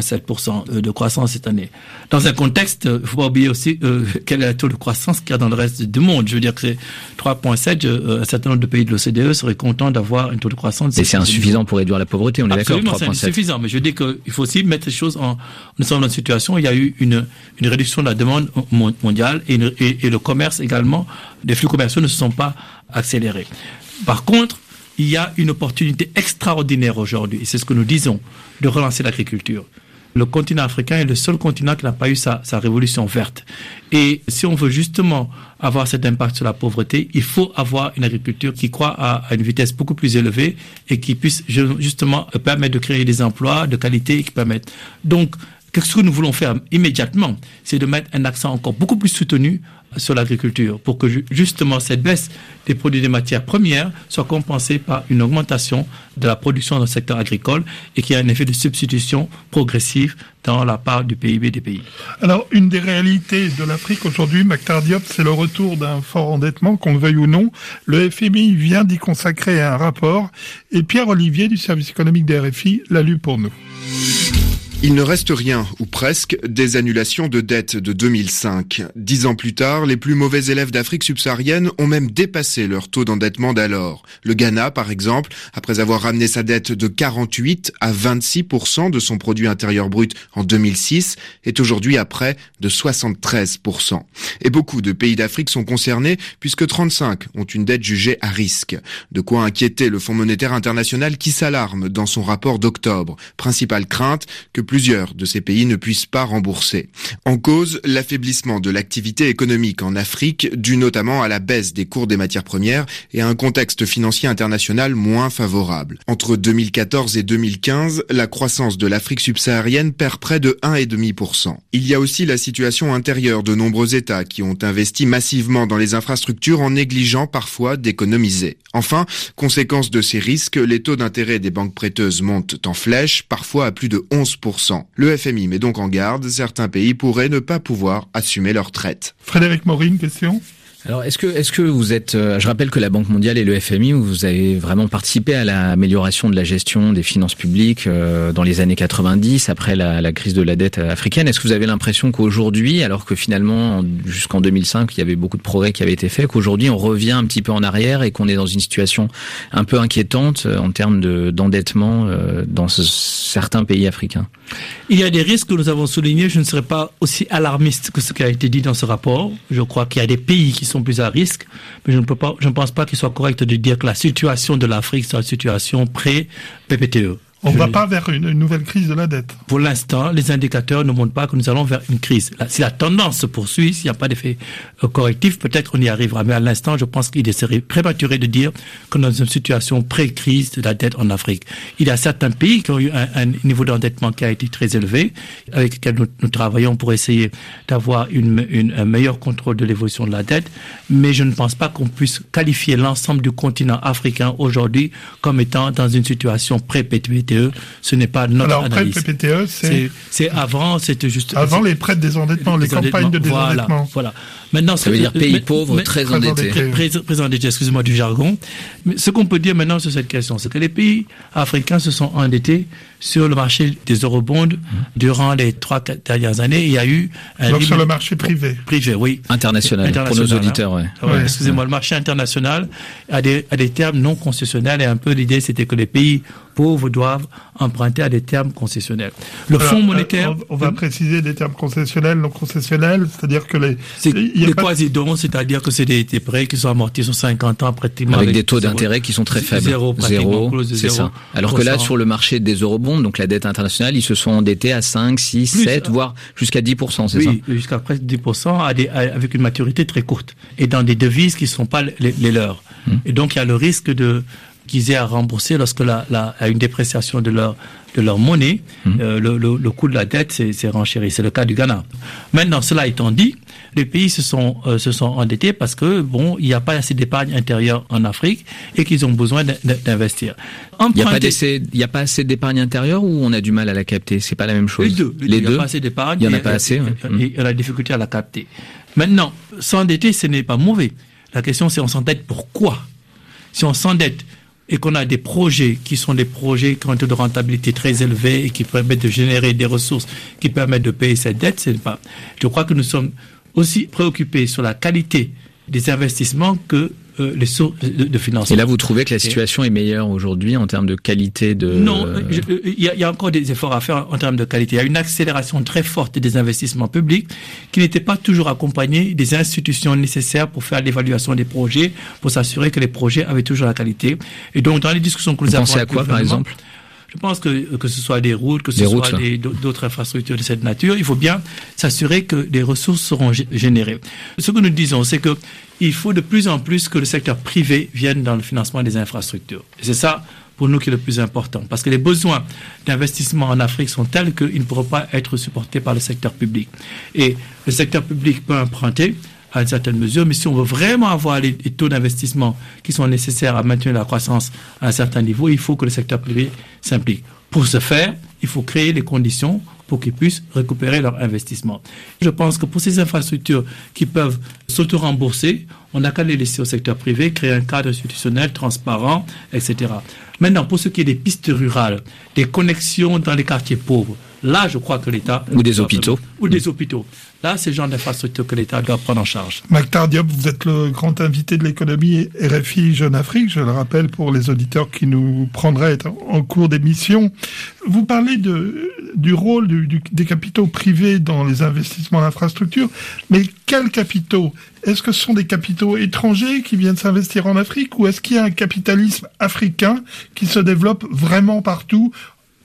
3,7% de croissance cette année. Dans un contexte, il ne faut pas oublier aussi quel est le taux de croissance qu'il y a dans le reste du monde. Je veux dire que c'est 3,7, un certain nombre de pays de l'OCDE seraient contents d'avoir un taux de croissance. Et c'est insuffisant pour réduire la pauvreté, on est d'accord ? Absolument, c'est insuffisant. Mais je dis qu'il faut aussi mettre les choses nous sommes dans une situation où il y a eu une réduction de la demande mondiale et le commerce également, les flux commerciaux ne se sont pas accélérés. Par contre, il y a une opportunité extraordinaire aujourd'hui, et c'est ce que nous disons, de relancer l'agriculture. Le continent africain est le seul continent qui n'a pas eu sa révolution verte. Et si on veut justement avoir cet impact sur la pauvreté, il faut avoir une agriculture qui croît à une vitesse beaucoup plus élevée et qui puisse justement permettre de créer des emplois de qualité qui permettent. Donc, ce que nous voulons faire immédiatement, c'est de mettre un accent encore beaucoup plus soutenu sur l'agriculture pour que justement cette baisse des produits des matières premières soit compensée par une augmentation de la production dans le secteur agricole et qu'il y ait un effet de substitution progressive dans la part du PIB des pays. Alors, une des réalités de l'Afrique aujourd'hui, Mactar Diop, c'est le retour d'un fort endettement, qu'on le veuille ou non. Le FMI vient d'y consacrer un rapport et Pierre Olivier du service économique des RFI l'a lu pour nous. Il ne reste rien, ou presque, des annulations de dettes de 2005. 10 ans plus tard, les plus mauvais élèves d'Afrique subsaharienne ont même dépassé leur taux d'endettement d'alors. Le Ghana, par exemple, après avoir ramené sa dette de 48 à 26% de son produit intérieur brut en 2006, est aujourd'hui à près de 73%. Et beaucoup de pays d'Afrique sont concernés, puisque 35 ont une dette jugée à risque. De quoi inquiéter le Fonds monétaire international qui s'alarme dans son rapport d'octobre. Principale crainte, que plusieurs de ces pays ne puissent pas rembourser. En cause, l'affaiblissement de l'activité économique en Afrique, dû notamment à la baisse des cours des matières premières et à un contexte financier international moins favorable. Entre 2014 et 2015, la croissance de l'Afrique subsaharienne perd près de 1,5%. Il y a aussi la situation intérieure de nombreux États qui ont investi massivement dans les infrastructures en négligeant parfois d'économiser. Enfin, conséquence de ces risques, les taux d'intérêt des banques prêteuses montent en flèche, parfois à plus de 11%. Le FMI met donc en garde, certains pays pourraient ne pas pouvoir assumer leur traite. Frédéric Maury, question ? Alors, est-ce que vous êtes, je rappelle que la Banque mondiale et le FMI, vous avez vraiment participé à l'amélioration de la gestion des finances publiques dans les années 90, après la crise de la dette africaine. Est-ce que vous avez l'impression qu'aujourd'hui, alors que finalement, jusqu'en 2005, il y avait beaucoup de progrès qui avaient été faits, qu'aujourd'hui, on revient un petit peu en arrière et qu'on est dans une situation un peu inquiétante en termes d'endettement dans certains pays africains? Il y a des risques que nous avons soulignés. Je ne serai pas aussi alarmiste que ce qui a été dit dans ce rapport. Je crois qu'il y a des pays qui sont plus à risque, mais je ne pense pas qu'il soit correct de dire que la situation de l'Afrique c'est une situation pré-PPTE. On ne va pas vers une nouvelle crise de la dette. Pour l'instant, les indicateurs ne montrent pas que nous allons vers une crise. Si la tendance se poursuit, s'il n'y a pas d'effet correctif, peut-être on y arrivera. Mais à l'instant, je pense qu'il serait prématuré de dire que nous sommes dans une situation pré-crise de la dette en Afrique. Il y a certains pays qui ont eu un niveau d'endettement qui a été très élevé, avec lesquels nous travaillons pour essayer d'avoir un meilleur contrôle de l'évolution de la dette. Mais je ne pense pas qu'on puisse qualifier l'ensemble du continent africain aujourd'hui comme étant dans une situation pré-PPTE. Ce n'est pas notre analyse. Alors, PPTE, c'est avant, c'était juste... Avant les prêts de désendettement, les campagnes de désendettement. Voilà. Maintenant, ça veut dire pays pauvres, très endettés. Très endettés, excusez-moi du jargon. Mais ce qu'on peut dire maintenant sur cette question, c'est que les pays africains se sont endettés sur le marché des eurobonds durant les 3-4 dernières années. Il y a eu... sur le marché privé. Privé, oui. International, pour nos auditeurs, ouais. Excusez-moi, le marché international a des termes non concessionnels et un peu l'idée c'était que les pays pauvres doivent emprunter à des termes concessionnels. Le Fonds monétaire... On va préciser des termes concessionnels, non concessionnels, c'est-à-dire que les quasi-dons, c'est-à-dire que c'est des prêts qui sont amortis sur 50 ans pratiquement. Avec des taux d'intérêt qui sont très faibles. Zéro, c'est ça. Alors que là, sur le marché des eurobonds, donc la dette internationale, ils se sont endettés à 5, 6, 7, voire jusqu'à 10%, c'est ça? Oui, jusqu'à presque 10%, avec une maturité très courte. Et dans des devises qui ne sont pas les leurs. Et donc, il y a le risque qu'ils aient à rembourser lorsque à une dépréciation de leur monnaie, le coût de la dette s'est renchéri. C'est le cas du Ghana. Maintenant, cela étant dit, les pays se sont endettés parce que il n'y a pas assez d'épargne intérieure en Afrique et qu'ils ont besoin d'investir. Il n'y a pas assez d'épargne intérieure ou on a du mal à la capter? C'est pas la même chose. Les deux. Il n'y a pas assez d'épargne. Il n'y en a pas assez. Et on a la difficulté à la capter. Maintenant, s'endetter, ce n'est pas mauvais. La question, c'est on s'endette pourquoi? Si on s'endette et qu'on a des projets qui sont des projets qui ont un taux de rentabilité très élevé et qui permettent de générer des ressources qui permettent de payer cette dette, c'est pas. Je crois que nous sommes aussi préoccupés sur la qualité des investissements que les sources de financement. Et là, vous trouvez que la situation est meilleure aujourd'hui en termes de qualité de... Non, il y a encore des efforts à faire en termes de qualité. Il y a une accélération très forte des investissements publics qui n'était pas toujours accompagnée des institutions nécessaires pour faire l'évaluation des projets, pour s'assurer que les projets avaient toujours la qualité. Et donc, dans les discussions que nous avons... Vous pensez à quoi, par exemple? Je pense que ce soit des routes, que ce soit d'autres infrastructures de cette nature, il faut bien s'assurer que des ressources seront générées. Ce que nous disons, c'est que il faut de plus en plus que le secteur privé vienne dans le financement des infrastructures. Et c'est ça, pour nous, qui est le plus important. Parce que les besoins d'investissement en Afrique sont tels qu'ils ne pourront pas être supportés par le secteur public. Et le secteur public peut emprunter à une certaine mesure, mais si on veut vraiment avoir les taux d'investissement qui sont nécessaires à maintenir la croissance à un certain niveau, il faut que le secteur privé s'implique. Pour ce faire, il faut créer les conditions pour qu'ils puissent récupérer leur investissement. Je pense que pour ces infrastructures qui peuvent s'auto-rembourser, on n'a qu'à les laisser au secteur privé, créer un cadre institutionnel transparent, etc. Maintenant, pour ce qui est des pistes rurales, des connexions dans les quartiers pauvres, là, je crois que l'État... Ou des hôpitaux. Ou des hôpitaux. Là, c'est le genre d'infrastructure que l'État doit prendre en charge. Mactar Diop, vous êtes le grand invité de l'économie RFI Jeune Afrique, je le rappelle pour les auditeurs qui nous prendraient en cours d'émission. Vous parlez du rôle des capitaux privés dans les investissements en infrastructure, mais quels capitaux? Est-ce que ce sont des capitaux étrangers qui viennent s'investir en Afrique ou est-ce qu'il y a un capitalisme africain qui se développe vraiment partout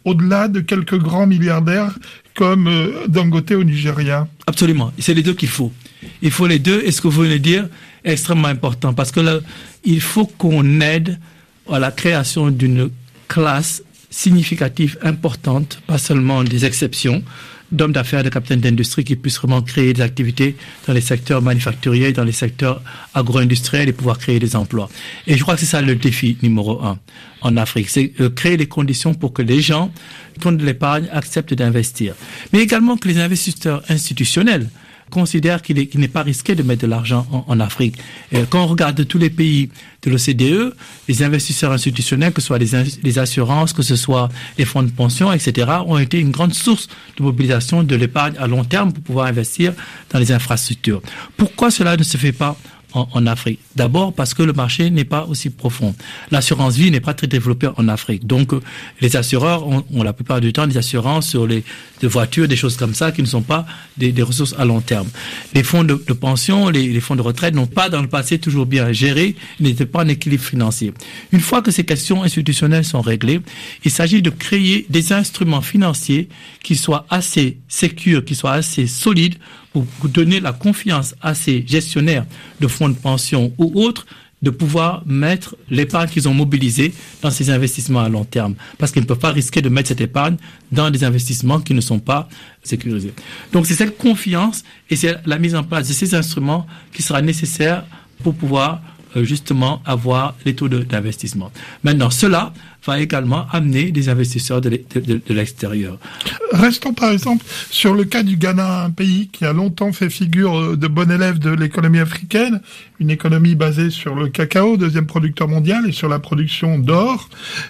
au-delà de quelques grands milliardaires comme Dangote au Nigeria? Absolument. C'est les deux qu'il faut. Il faut les deux. Et ce que vous venez de dire est extrêmement important parce que là, il faut qu'on aide à la création d'une classe significative, importante, pas seulement des exceptions, d'hommes d'affaires, de capitaines d'industrie qui puissent vraiment créer des activités dans les secteurs manufacturiers, dans les secteurs agro-industriels et pouvoir créer des emplois. Et je crois que c'est ça le défi numéro 1 en Afrique, c'est créer les conditions pour que les gens qui ont de l'épargne acceptent d'investir. Mais également que les investisseurs institutionnels considèrent qu'il n'est pas risqué de mettre de l'argent en Afrique. Et quand on regarde tous les pays de l'OCDE, les investisseurs institutionnels, que ce soit les assurances, que ce soit les fonds de pension, etc., ont été une grande source de mobilisation de l'épargne à long terme pour pouvoir investir dans les infrastructures. Pourquoi cela ne se fait pas en Afrique? D'abord parce que le marché n'est pas aussi profond. L'assurance vie n'est pas très développée en Afrique. Donc, les assureurs ont la plupart du temps des assurances sur les voitures, des choses comme ça, qui ne sont pas des ressources à long terme. Les fonds de pension, les fonds de retraite n'ont pas dans le passé toujours bien géré, n'étaient pas en équilibre financier. Une fois que ces questions institutionnelles sont réglées, il s'agit de créer des instruments financiers qui soient assez sécures, qui soient assez solides pour donner la confiance à ces gestionnaires de fonds de pension ou autres de pouvoir mettre l'épargne qu'ils ont mobilisée dans ces investissements à long terme. Parce qu'ils ne peuvent pas risquer de mettre cette épargne dans des investissements qui ne sont pas sécurisés. Donc c'est cette confiance et c'est la mise en place de ces instruments qui sera nécessaire pour pouvoir justement avoir les taux d'investissement. Maintenant, cela va également amener des investisseurs de l'extérieur. Restons par exemple sur le cas du Ghana, un pays qui a longtemps fait figure de bon élève de l'économie africaine, une économie basée sur le cacao, deuxième producteur mondial, et sur la production d'or,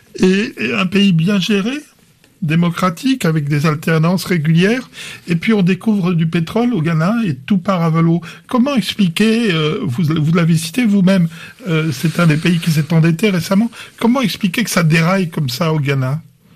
et un pays bien géré, démocratique, avec des alternances régulières, et puis on découvre du pétrole au Ghana et tout part à velo. Comment expliquer, vous l'avez cité vous-même, c'est un des pays qui s'est endetté récemment, comment expliquer que ça déraille comme ça au Ghana?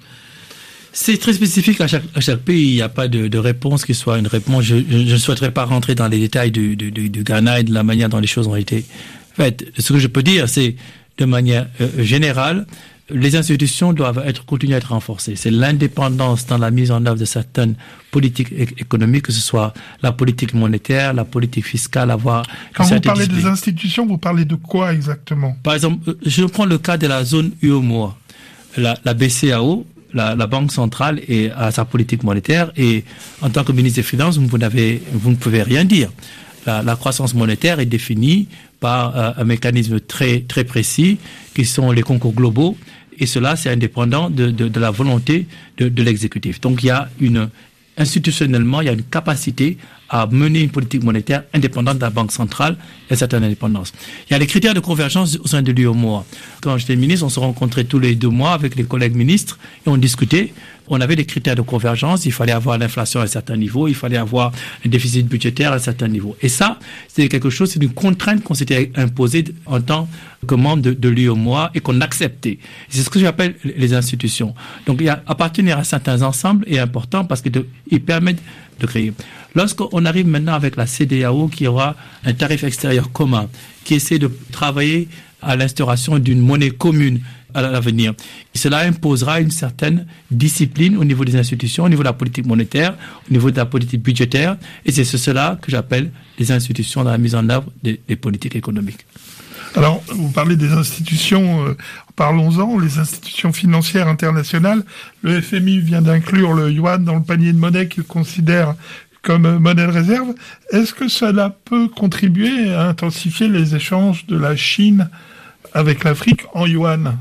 C'est très spécifique à chaque pays, il n'y a pas de réponse qui soit une réponse. Je ne souhaiterais pas rentrer dans les détails du Ghana et de la manière dont les choses ont été faites. Ce que je peux dire, c'est de manière générale, les institutions doivent continuer à être renforcées. C'est l'indépendance dans la mise en œuvre de certaines politiques économiques, que ce soit la politique monétaire, la politique fiscale, avoir... Quand vous parlez des institutions, vous parlez de quoi exactement? Par exemple, je prends le cas de la zone UEMOA. La BCAO, la Banque centrale, a sa politique monétaire et en tant que ministre des Finances, vous ne pouvez rien dire. La croissance monétaire est définie par un mécanisme très, très précis qui sont les concours globaux. Et cela, c'est indépendant de la volonté de l'exécutif. Donc, institutionnellement, il y a une capacité à mener une politique monétaire indépendante de la Banque centrale et une certaine indépendance. Il y a les critères de convergence au sein de l'UEMOA. Quand j'étais ministre, on se rencontrait tous les 2 mois avec les collègues ministres et on discutait. On avait des critères de convergence, il fallait avoir l'inflation à un certain niveau, il fallait avoir un déficit budgétaire à un certain niveau. Et ça, c'est quelque chose, c'est une contrainte qu'on s'était imposée en tant que membre de l'UEMOA et qu'on acceptait. C'est ce que j'appelle les institutions. Donc, appartenir à certains ensembles est important parce qu'ils permettent de créer. Lorsqu'on arrive maintenant avec la CEDEAO qui aura un tarif extérieur commun, qui essaie de travailler à l'instauration d'une monnaie commune à l'avenir. Cela imposera une certaine discipline au niveau des institutions, au niveau de la politique monétaire, au niveau de la politique budgétaire, et c'est cela que j'appelle les institutions dans la mise en œuvre des politiques économiques. Alors, vous parlez des institutions, parlons-en, les institutions financières internationales. Le FMI vient d'inclure le yuan dans le panier de monnaie qu'il considère comme monnaie de réserve. Est-ce que cela peut contribuer à intensifier les échanges de la Chine avec l'Afrique en yuan?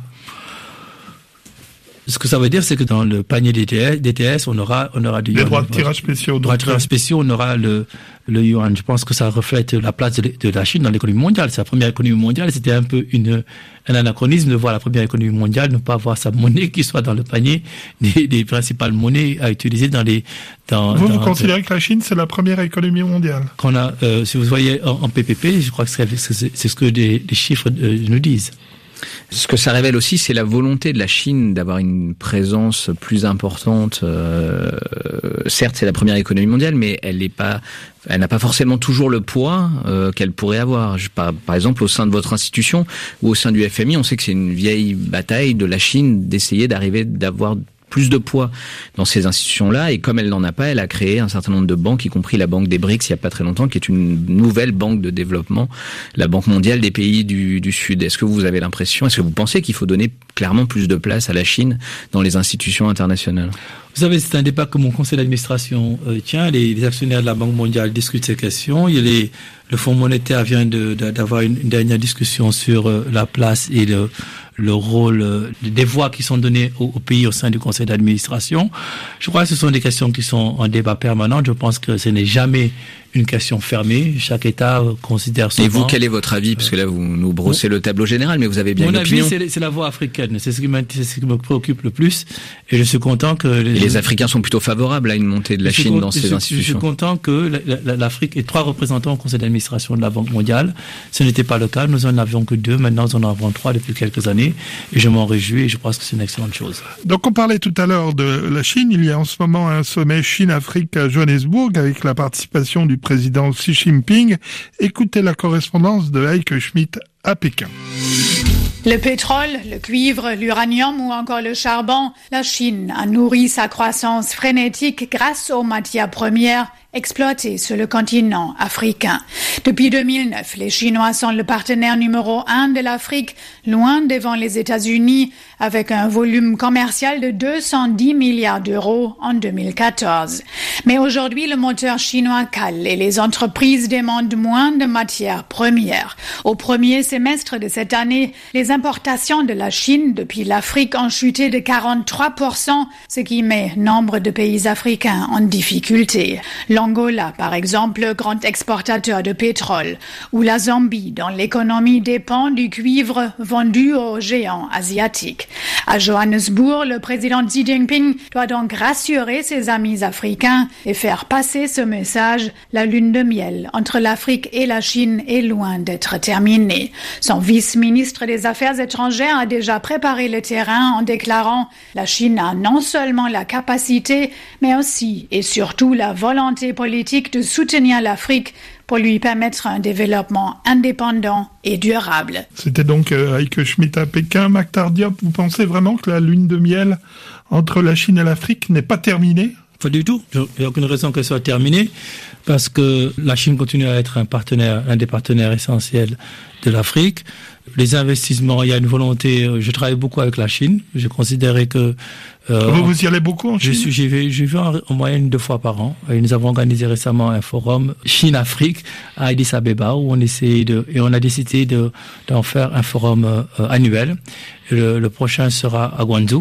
Ce que ça veut dire, c'est que dans le panier DTS, on aura du yuan. Les droits de tirage spéciaux. Droits de tirage spéciaux, on aura le yuan. Je pense que ça reflète la place de la Chine dans l'économie mondiale. C'est la première économie mondiale. C'était un peu un anachronisme de voir la première économie mondiale ne pas avoir sa monnaie qui soit dans le panier des principales monnaies à utiliser Vous considérez que la Chine, c'est la première économie mondiale? Si vous voyez en PPP, je crois que c'est ce que les chiffres nous disent. Ce que ça révèle aussi, c'est la volonté de la Chine d'avoir une présence plus importante. Certes, c'est la première économie mondiale, mais elle n'a pas forcément toujours le poids qu'elle pourrait avoir. Par exemple, au sein de votre institution ou au sein du FMI, on sait que c'est une vieille bataille de la Chine d'essayer d'avoir plus de poids dans ces institutions-là. Et comme elle n'en a pas, elle a créé un certain nombre de banques, y compris la banque des BRICS il y a pas très longtemps, qui est une nouvelle banque de développement, la Banque mondiale des pays du Sud. Est-ce que vous avez l'impression, est-ce que vous pensez qu'il faut donner clairement plus de place à la Chine dans les institutions internationales? Vous savez, c'est un débat que mon conseil d'administration tient. Les actionnaires de la Banque mondiale discutent ces questions. Le Fonds monétaire vient d'avoir une dernière discussion sur la place et le rôle des voix qui sont données aux pays au sein du conseil d'administration. Je crois que ce sont des questions qui sont en débat permanent. Je pense que ce n'est jamais une question fermée. Chaque État considère souvent... Et vous, quel est votre avis? Parce que là, vous nous brossez le tableau général, mais vous avez bien une opinion. Mon avis, c'est la voie africaine. C'est ce qui me préoccupe le plus. Et je suis content que... Les Africains sont plutôt favorables à une montée de la Chine dans ces institutions. Je suis content que l'Afrique ait 3 représentants au conseil d'administration de la Banque mondiale. Ce n'était pas le cas. Nous en avions que 2. Maintenant, nous en avons 3 depuis quelques années. Et je m'en réjouis et je pense que c'est une excellente chose. Donc, on parlait tout à l'heure de la Chine. Il y a en ce moment un sommet Chine-Afrique à Johannesburg avec la participation du président Xi Jinping. Écoutez la correspondance de Heike Schmidt à Pékin. Le pétrole, le cuivre, l'uranium ou encore le charbon, la Chine a nourri sa croissance frénétique grâce aux matières premières exploitées sur le continent africain. Depuis 2009, les Chinois sont le partenaire numéro 1 de l'Afrique, loin devant les États-Unis, avec un volume commercial de 210 milliards d'euros en 2014. Mais aujourd'hui, le moteur chinois cale et les entreprises demandent moins de matières premières. Au premier semestre de cette année, les importations de la Chine depuis l'Afrique ont chuté de 43%, ce qui met nombre de pays africains en difficulté. L'Angola, par exemple, grand exportateur de pétrole, ou la Zambie, dont l'économie dépend du cuivre vendu aux géants asiatiques. À Johannesburg, le président Xi Jinping doit donc rassurer ses amis africains et faire passer ce message. La lune de miel entre l'Afrique et la Chine est loin d'être terminée. Son vice-ministre des Affaires étrangères a déjà préparé le terrain en déclarant « La Chine a non seulement la capacité, mais aussi et surtout la volonté politique de soutenir l'Afrique pour lui permettre un développement indépendant et durable. » C'était donc Heike Schmidt à Pékin. Maktar Diop, vous pensez vraiment que la lune de miel entre la Chine et l'Afrique n'est pas terminée? Pas du tout. Il n'y a aucune raison qu'elle soit terminée parce que la Chine continue à être un des partenaires essentiels de l'Afrique. Les investissements, il y a une volonté. Je travaille beaucoup avec la Chine. Je considérais que vous y allez beaucoup en Chine? J'y vais en moyenne 2 fois par an. Et nous avons organisé récemment un forum Chine-Afrique à Addis Abeba où on a décidé d'en faire un forum annuel. Le prochain sera à Guangzhou.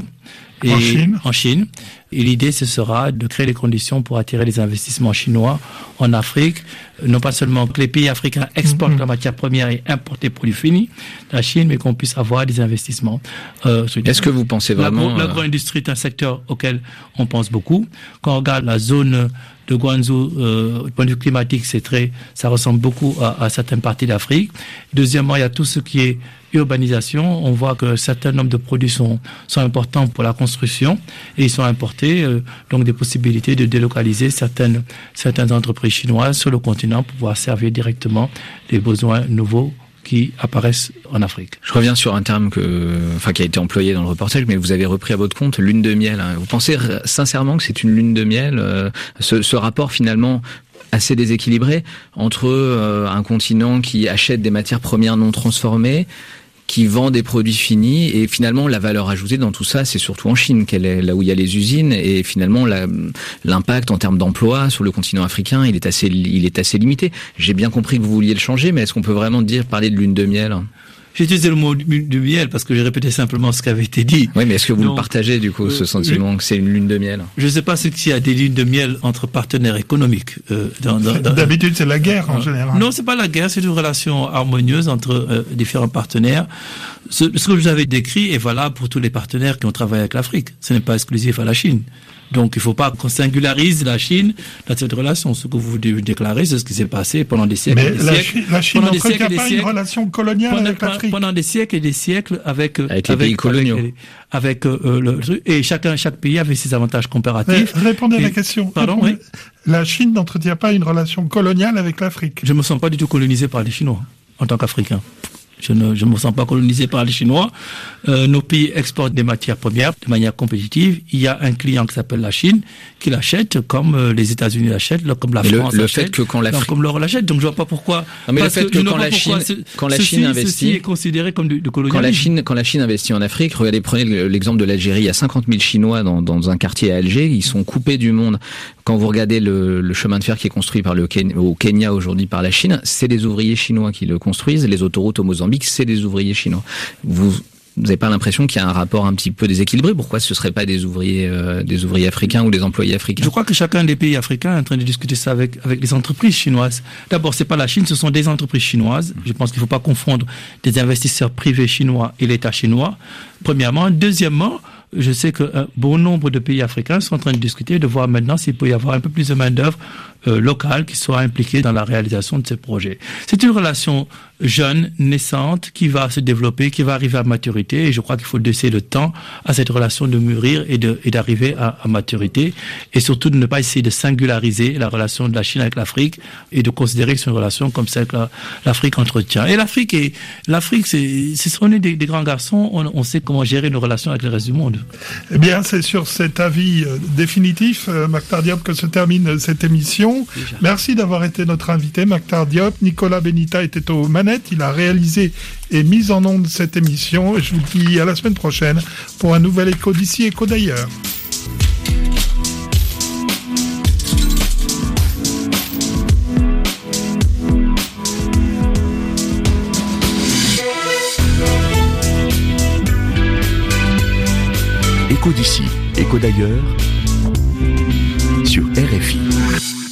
En Chine. Et l'idée, ce sera de créer les conditions pour attirer les investissements chinois en Afrique. Non pas seulement que les pays africains exportent la matière première et importent les produits finis de la Chine, mais qu'on puisse avoir des investissements. Est-ce que vous pensez vraiment... L'agro-industrie est un secteur auquel on pense beaucoup. Quand on regarde la zone de Guangzhou, du point de vue climatique, ça ressemble beaucoup à certaines parties d'Afrique. Deuxièmement, il y a tout ce qui est urbanisation. On voit que certains nombres de produits sont importants pour la construction et ils sont importés, donc des possibilités de délocaliser certaines entreprises chinoises sur le continent pour pouvoir servir directement les besoins nouveaux qui apparaissent en Afrique. Je reviens sur un terme qui a été employé dans le reportage, mais vous avez repris à votre compte, lune de miel. Vous pensez sincèrement que c'est une lune de miel, ce rapport finalement assez déséquilibré entre un continent qui achète des matières premières non transformées, qui vend des produits finis, et finalement la valeur ajoutée dans tout ça, c'est surtout en Chine, là où il y a les usines, et finalement l'impact en termes d'emploi sur le continent africain, il est assez limité. J'ai bien compris que vous vouliez le changer, mais est-ce qu'on peut vraiment parler de lune de miel ? J'ai utilisé le mot lune de miel parce que j'ai répété simplement ce qui avait été dit. Oui, mais est-ce que vous le partagez, du coup, ce sentiment que c'est une lune de miel? Je ne sais pas s'il y a des lunes de miel entre partenaires économiques. D'habitude, c'est la guerre, en général. Non, c'est pas la guerre, c'est une relation harmonieuse entre différents partenaires. Ce que je vous avais décrit est valable pour tous les partenaires qui ont travaillé avec l'Afrique. Ce n'est pas exclusif à la Chine. Donc, il ne faut pas qu'on singularise la Chine dans cette relation. Ce que vous déclarez, c'est ce qui s'est passé pendant des siècles et des siècles. La Chine n'entretient pas une relation coloniale avec l'Afrique. Pendant des siècles et des siècles avec les pays coloniaux. Et chaque pays avait ses avantages comparatifs. Mais répondez à la question. Pardon, oui. La Chine n'entretient pas une relation coloniale avec l'Afrique. Je me sens pas du tout colonisé par les Chinois en tant qu'Africain. Je ne me sens pas colonisé par les Chinois. Nos pays exportent des matières premières de manière compétitive. Il y a un client qui s'appelle la Chine qui l'achète comme les États-Unis l'achètent, comme la France le l'achète, fait que quand l'Afrique... comme l'Europe l'achète. Donc je vois pas pourquoi. Non, mais le fait que quand la Chine investit, est considéré comme du colonialisme. Quand la Chine investit en Afrique, regardez, prenez l'exemple de l'Algérie. Il y a 50 000 Chinois dans un quartier à Alger. Ils sont coupés du monde. Quand vous regardez le chemin de fer qui est construit au Kenya aujourd'hui par la Chine, c'est des ouvriers chinois qui le construisent. Les autoroutes au Mozambique, c'est des ouvriers chinois. Vous n'avez pas l'impression qu'il y a un rapport un petit peu déséquilibré? Pourquoi ce serait pas des ouvriers africains ou des employés africains? Je crois que chacun des pays africains est en train de discuter ça avec les entreprises chinoises. D'abord, c'est pas la Chine, ce sont des entreprises chinoises. Je pense qu'il faut pas confondre des investisseurs privés chinois et l'État chinois. Premièrement. Deuxièmement, je sais qu'un bon nombre de pays africains sont en train de discuter, de voir maintenant s'il peut y avoir un peu plus de main-d'œuvre locale qui soit impliquée dans la réalisation de ces projets. C'est une relation jeune, naissante, qui va se développer, qui va arriver à maturité, et je crois qu'il faut laisser le temps à cette relation de mûrir et d'arriver à maturité, et surtout de ne pas essayer de singulariser la relation de la Chine avec l'Afrique et de considérer que c'est une relation comme celle que l'Afrique entretient. Et l'Afrique, c'est son des grands garçons, on sait comment gérer une relation avec le reste du monde. Eh bien, c'est sur cet avis définitif, Mactar Diop, que se termine cette émission. Déjà. Merci d'avoir été notre invité, Mactar Diop. Nicolas Benita était aux manettes. Il a réalisé et mis en onde cette émission. Je vous dis à la semaine prochaine pour un nouvel Écho d'ici, Écho d'ailleurs. Écho d'ici, Écho d'ailleurs sur RFI.